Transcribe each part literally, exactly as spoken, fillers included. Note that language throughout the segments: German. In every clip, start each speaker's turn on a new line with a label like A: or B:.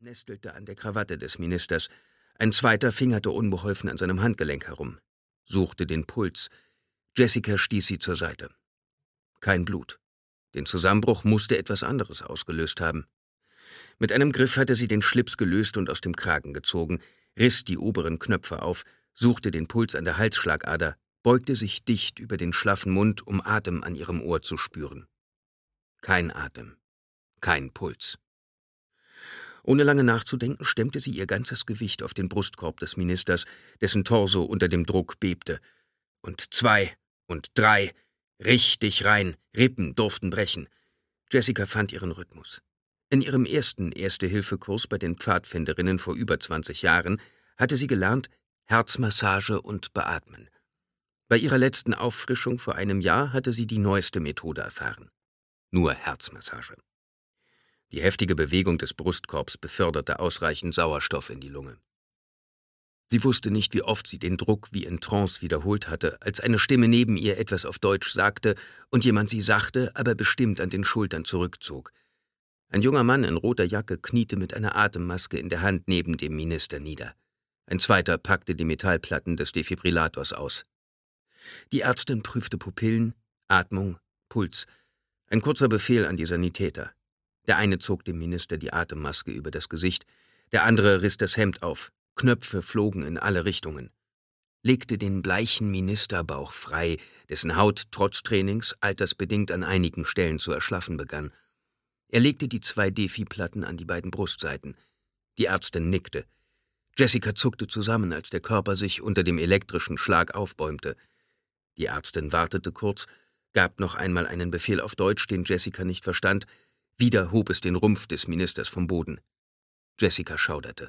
A: nestelte an der Krawatte des Ministers, ein zweiter fingerte unbeholfen an seinem Handgelenk herum, suchte den Puls. Jessica stieß sie zur Seite. Kein Blut. Den Zusammenbruch musste etwas anderes ausgelöst haben. Mit einem Griff hatte sie den Schlips gelöst und aus dem Kragen gezogen, riss die oberen Knöpfe auf, suchte den Puls an der Halsschlagader, beugte sich dicht über den schlaffen Mund, um Atem an ihrem Ohr zu spüren. Kein Atem. Kein Puls. Ohne lange nachzudenken, stemmte sie ihr ganzes Gewicht auf den Brustkorb des Ministers, dessen Torso unter dem Druck bebte. Und zwei und drei, richtig rein, Rippen durften brechen. Jessica fand ihren Rhythmus. In ihrem ersten Erste-Hilfe-Kurs bei den Pfadfinderinnen vor über zwanzig Jahren hatte sie gelernt, Herzmassage und Beatmen. Bei ihrer letzten Auffrischung vor einem Jahr hatte sie die neueste Methode erfahren. Nur Herzmassage. Die heftige Bewegung des Brustkorbs beförderte ausreichend Sauerstoff in die Lunge. Sie wusste nicht, wie oft sie den Druck wie in Trance wiederholt hatte, als eine Stimme neben ihr etwas auf Deutsch sagte und jemand sie sachte, aber bestimmt an den Schultern zurückzog. Ein junger Mann in roter Jacke kniete mit einer Atemmaske in der Hand neben dem Minister nieder. Ein zweiter packte die Metallplatten des Defibrillators aus. Die Ärztin prüfte Pupillen, Atmung, Puls. Ein kurzer Befehl an die Sanitäter. Der eine zog dem Minister die Atemmaske über das Gesicht, der andere riss das Hemd auf, Knöpfe flogen in alle Richtungen. Legte den bleichen Ministerbauch frei, dessen Haut trotz Trainings altersbedingt an einigen Stellen zu erschlaffen begann. Er legte die zwei Defi-Platten an die beiden Brustseiten. Die Ärztin nickte. Jessica zuckte zusammen, als der Körper sich unter dem elektrischen Schlag aufbäumte. Die Ärztin wartete kurz, gab noch einmal einen Befehl auf Deutsch, den Jessica nicht verstand. Wieder hob es den Rumpf des Ministers vom Boden. Jessica schauderte.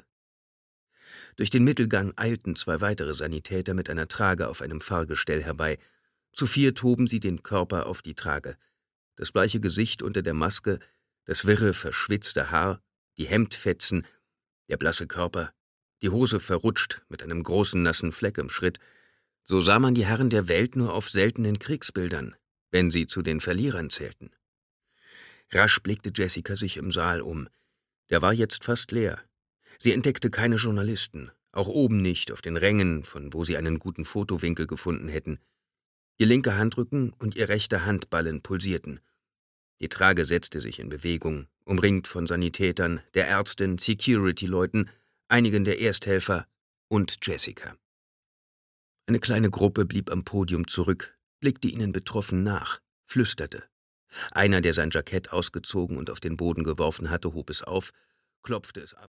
A: Durch den Mittelgang eilten zwei weitere Sanitäter mit einer Trage auf einem Fahrgestell herbei. Zu viert hoben sie den Körper auf die Trage. Das bleiche Gesicht unter der Maske, das wirre, verschwitzte Haar, die Hemdfetzen, der blasse Körper, die Hose verrutscht mit einem großen nassen Fleck im Schritt. So sah man die Herren der Welt nur auf seltenen Kriegsbildern, wenn sie zu den Verlierern zählten. Rasch blickte Jessica sich im Saal um. Der war jetzt fast leer. Sie entdeckte keine Journalisten, auch oben nicht, auf den Rängen, von wo sie einen guten Fotowinkel gefunden hätten. Ihr linker Handrücken und ihr rechter Handballen pulsierten. Die Trage setzte sich in Bewegung, umringt von Sanitätern, der Ärztin, Security-Leuten, einigen der Ersthelfer und Jessica. Eine kleine Gruppe blieb am Podium zurück, blickte ihnen betroffen nach, flüsterte. Einer, der sein Jackett ausgezogen und auf den Boden geworfen hatte, hob es auf, klopfte es ab.